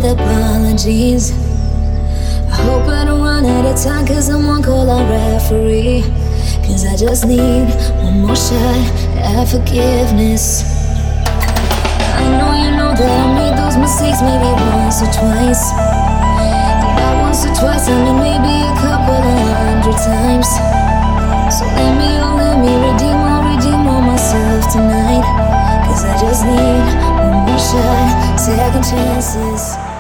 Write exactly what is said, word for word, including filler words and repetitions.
with apologies. I hope I don't run out of time, cause someone call our referee. Cause I just need one more shot at forgiveness. I know you know that I made those mistakes maybe once or twice. Yeah, once or twice, I mean maybe a couple of hundred times. So let me, oh let me redeem, I'll redeem on myself tonight. Cause I just need one more shot, second chances.